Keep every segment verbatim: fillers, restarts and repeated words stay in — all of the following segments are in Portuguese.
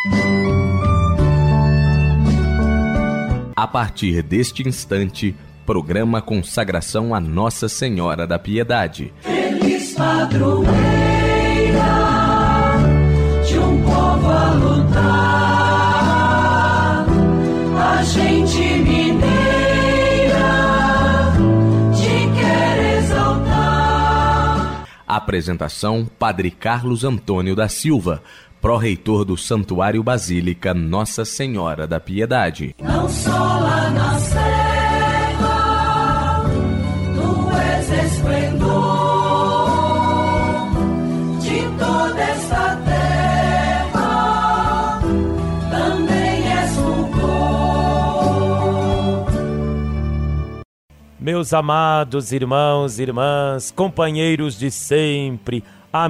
A partir deste instante, programa Consagração a Nossa Senhora da Piedade. Feliz padroeira de um povo a lutar, a gente mineira te quer exaltar. Apresentação: Padre Carlos Antônio da Silva, pró-reitor do Santuário Basílica Nossa Senhora da Piedade. Não só lá na serra, tu és esplendor de toda esta terra, também és fulgor. Meus amados irmãos e irmãs, companheiros de sempre,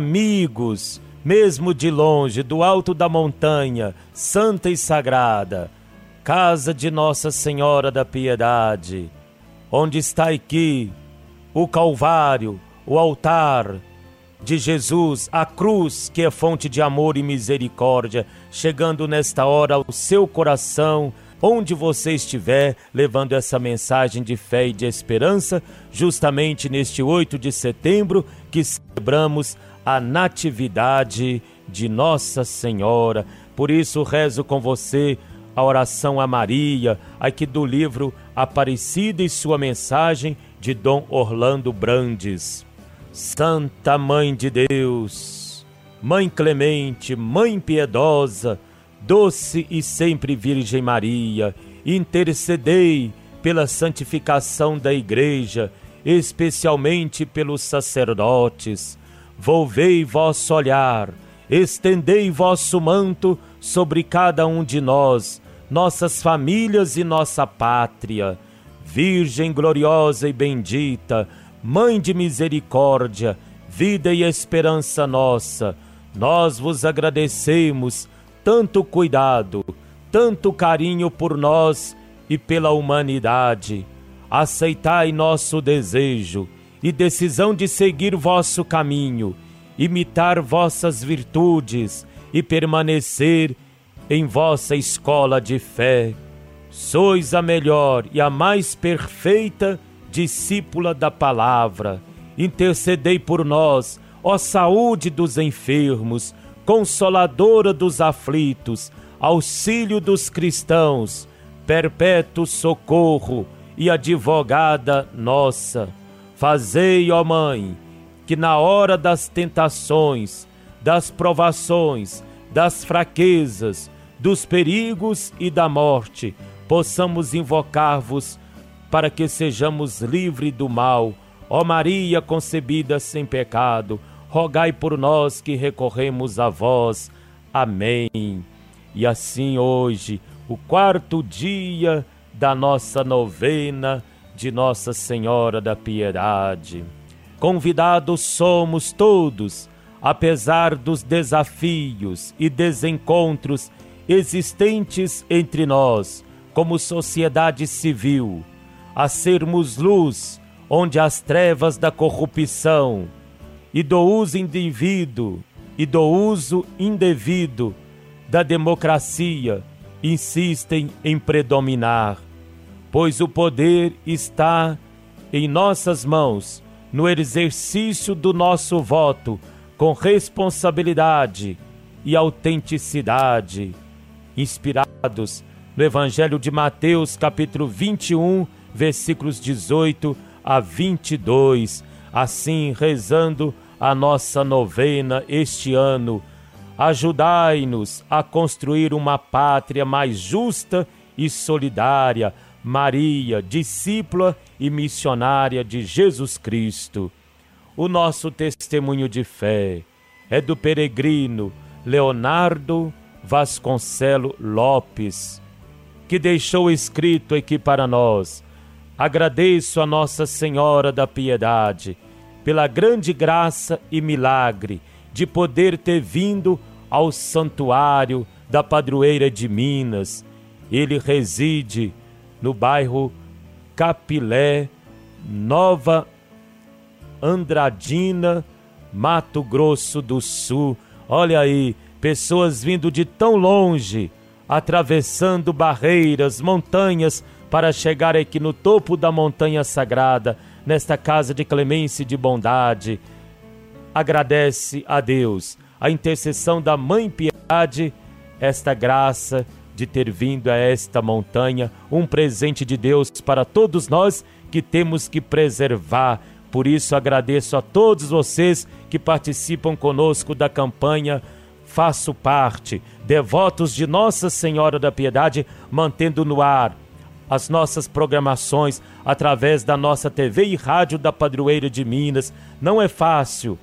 amigos, mesmo de longe, do alto da montanha, santa e sagrada, casa de Nossa Senhora da Piedade, onde está aqui o Calvário, o altar de Jesus, a cruz que é fonte de amor e misericórdia, chegando nesta hora ao seu coração, onde você estiver, levando essa mensagem de fé e de esperança, justamente neste oito de setembro, que celebramos a natividade de Nossa Senhora. Por isso rezo com você a oração a Maria, aqui do livro Aparecida e Sua Mensagem, de Dom Orlando Brandes. Santa Mãe de Deus, Mãe clemente, Mãe piedosa, doce e sempre Virgem Maria, intercedei pela santificação da Igreja, especialmente pelos sacerdotes. Volvei vosso olhar, estendei vosso manto sobre cada um de nós, nossas famílias e nossa pátria. Virgem gloriosa e bendita, Mãe de misericórdia, vida e esperança nossa, nós vos agradecemos tanto cuidado, tanto carinho por nós e pela humanidade. Aceitai nosso desejo e decisão de seguir vosso caminho, imitar vossas virtudes e permanecer em vossa escola de fé. Sois a melhor e a mais perfeita discípula da palavra. Intercedei por nós, ó saúde dos enfermos, consoladora dos aflitos, auxílio dos cristãos, perpétuo socorro e advogada nossa. Fazei, ó Mãe, que na hora das tentações, das provações, das fraquezas, dos perigos e da morte, possamos invocar-vos para que sejamos livres do mal. Ó Maria concebida sem pecado, rogai por nós que recorremos a vós. Amém. E assim hoje, o quarto dia da nossa novena de Nossa Senhora da Piedade. Convidados somos todos, apesar dos desafios e desencontros existentes entre nós, como sociedade civil, a sermos luz onde as trevas da corrupção e do uso indevido e do uso indevido da democracia insistem em predominar, pois o poder está em nossas mãos, no exercício do nosso voto, com responsabilidade e autenticidade, inspirados no Evangelho de Mateus, capítulo vinte e um, versículos dezoito a vinte e dois, assim rezando a nossa novena este ano. Ajudai-nos a construir uma pátria mais justa e solidária, Maria, discípula e missionária de Jesus Cristo. O nosso testemunho de fé é do peregrino Leonardo Vasconcelo Lopes, que deixou escrito aqui para nós: agradeço a Nossa Senhora da Piedade pela grande graça e milagre de poder ter vindo ao santuário da padroeira de Minas. Ele reside no bairro Capilé, Nova Andradina, Mato Grosso do Sul. Olha aí, pessoas vindo de tão longe, atravessando barreiras, montanhas, para chegar aqui no topo da montanha sagrada, nesta casa de clemência e de bondade. Agradece a Deus, a intercessão da Mãe Piedade, esta graça de ter vindo a esta montanha, um presente de Deus para todos nós que temos que preservar. Por isso agradeço a todos vocês que participam conosco da campanha Faço Parte, devotos de Nossa Senhora da Piedade, mantendo no ar as nossas programações através da nossa T V e rádio da Padroeira de Minas. Não é fácil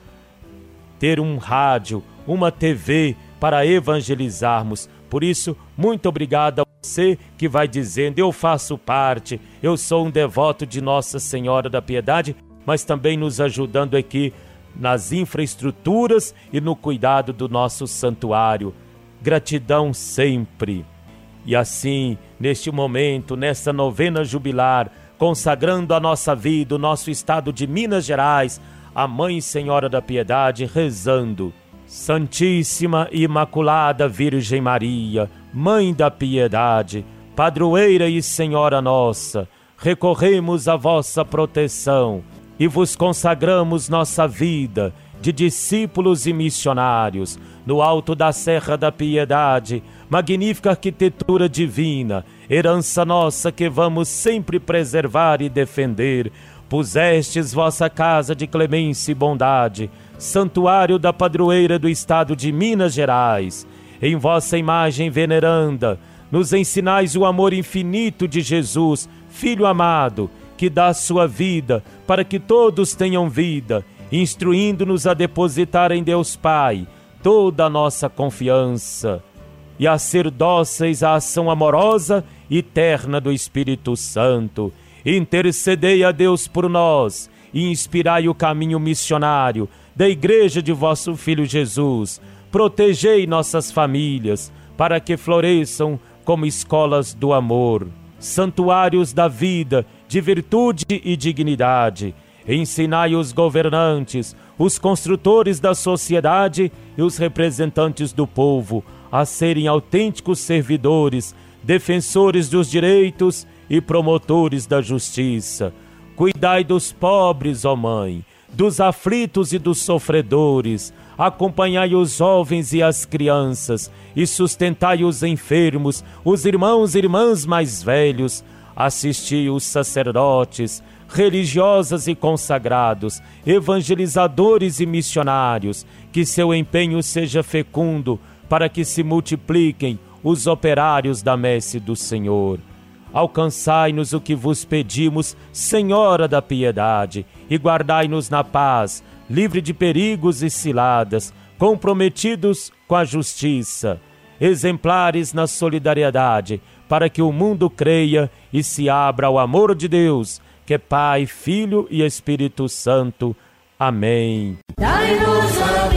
ter um rádio, uma T V para evangelizarmos. Por isso, muito obrigado a você que vai dizendo: eu faço parte, eu sou um devoto de Nossa Senhora da Piedade, mas também nos ajudando aqui nas infraestruturas e no cuidado do nosso santuário. Gratidão sempre. E assim, neste momento, nesta novena jubilar, consagrando a nossa vida, o nosso estado de Minas Gerais, a Mãe Senhora da Piedade, rezando: Santíssima e Imaculada Virgem Maria, Mãe da Piedade, Padroeira e Senhora nossa, recorremos à vossa proteção e vos consagramos nossa vida de discípulos e missionários no alto da Serra da Piedade, magnífica arquitetura divina, herança nossa que vamos sempre preservar e defender. Pusestes vossa casa de clemência e bondade, santuário da padroeira do estado de Minas Gerais. Em vossa imagem veneranda, nos ensinais o amor infinito de Jesus, Filho amado, que dá sua vida para que todos tenham vida, instruindo-nos a depositar em Deus Pai toda a nossa confiança e a ser dóceis à ação amorosa e terna do Espírito Santo. Intercedei a Deus por nós e inspirai o caminho missionário da Igreja de vosso Filho Jesus. Protegei nossas famílias para que floresçam como escolas do amor, santuários da vida, de virtude e dignidade. Ensinai os governantes, os construtores da sociedade e os representantes do povo a serem autênticos servidores, defensores dos direitos e promotores da justiça. Cuidai dos pobres, ó Mãe, dos aflitos e dos sofredores. Acompanhai os jovens e as crianças e sustentai os enfermos, os irmãos e irmãs mais velhos. Assisti os sacerdotes, religiosas e consagrados, evangelizadores e missionários, que seu empenho seja fecundo para que se multipliquem os operários da messe do Senhor. Alcançai-nos o que vos pedimos, Senhora da Piedade, e guardai-nos na paz, livre de perigos e ciladas, comprometidos com a justiça, exemplares na solidariedade, para que o mundo creia e se abra ao amor de Deus, que é Pai, Filho e Espírito Santo. Amém. Dai-nos a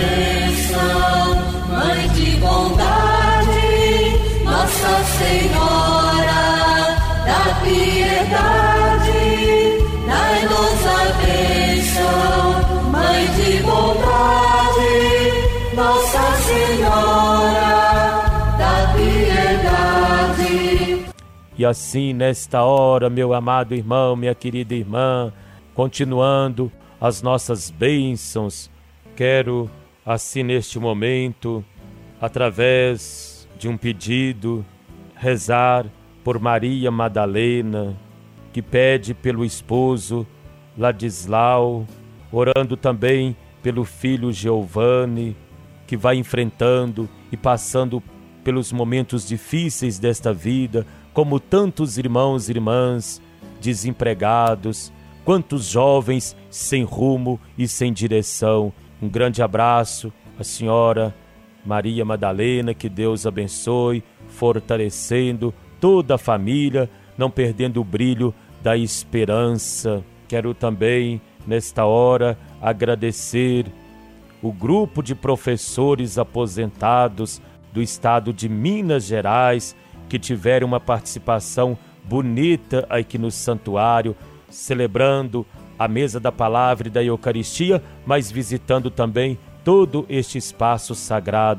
bênção, Mãe de bondade, Nossa Senhora da Piedade. Dai-nos a bênção, Mãe de bondade, Nossa Senhora da Piedade. E assim, nesta hora, meu amado irmão, minha querida irmã, continuando as nossas bênçãos, quero, assim neste momento, através de um pedido, rezar por Maria Madalena, que pede pelo esposo Ladislau, orando também pelo filho Giovanni, que vai enfrentando e passando pelos momentos difíceis desta vida, como tantos irmãos e irmãs desempregados, quantos jovens sem rumo e sem direção. Um grande abraço à senhora Maria Madalena, que Deus abençoe, fortalecendo toda a família, não perdendo o brilho da esperança. Quero também, nesta hora, agradecer o grupo de professores aposentados do estado de Minas Gerais, que tiveram uma participação bonita aqui no santuário, celebrando a mesa da palavra e da Eucaristia, mas visitando também todo este espaço sagrado.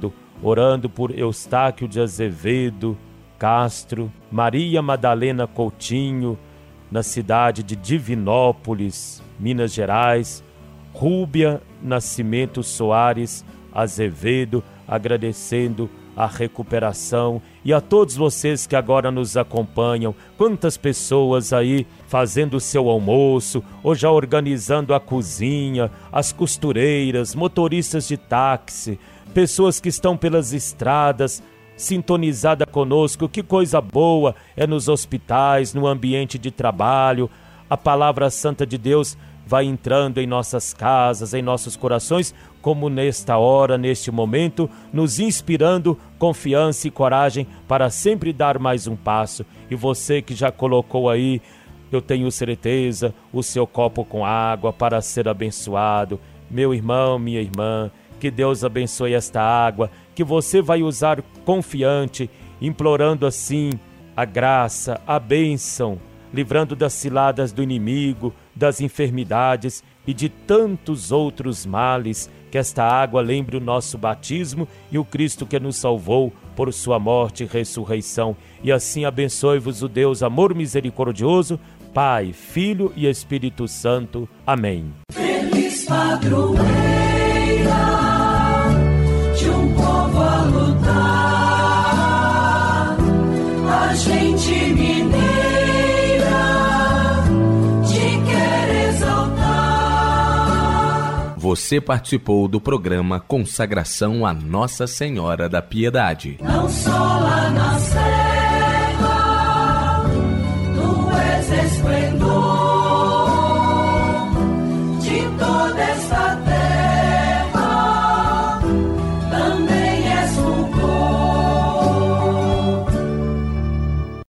orando por Eustáquio de Azevedo Castro, Maria Madalena Coutinho, na cidade de Divinópolis, Minas Gerais, Rúbia Nascimento Soares Azevedo, agradecendo a recuperação, e a todos vocês que agora nos acompanham, quantas pessoas aí fazendo o seu almoço, ou já organizando a cozinha, as costureiras, motoristas de táxi, pessoas que estão pelas estradas, sintonizada conosco. Que coisa boa é nos hospitais, no ambiente de trabalho. A palavra santa de Deus vai entrando em nossas casas, em nossos corações, como nesta hora, neste momento, nos inspirando confiança e coragem para sempre dar mais um passo. E você que já colocou aí, eu tenho certeza, o seu copo com água para ser abençoado. Meu irmão, minha irmã, que Deus abençoe esta água, que você vai usar confiante, implorando assim a graça, a bênção, livrando das ciladas do inimigo, das enfermidades e de tantos outros males. Que esta água lembre o nosso batismo e o Cristo que nos salvou por sua morte e ressurreição. E assim abençoe-vos o Deus amor misericordioso, Pai, Filho e Espírito Santo. Amém. Feliz padroeira de um povo a lutar, a gente mineira te quer exaltar. Você participou do programa Consagração a Nossa Senhora da Piedade. Não só lá na Sé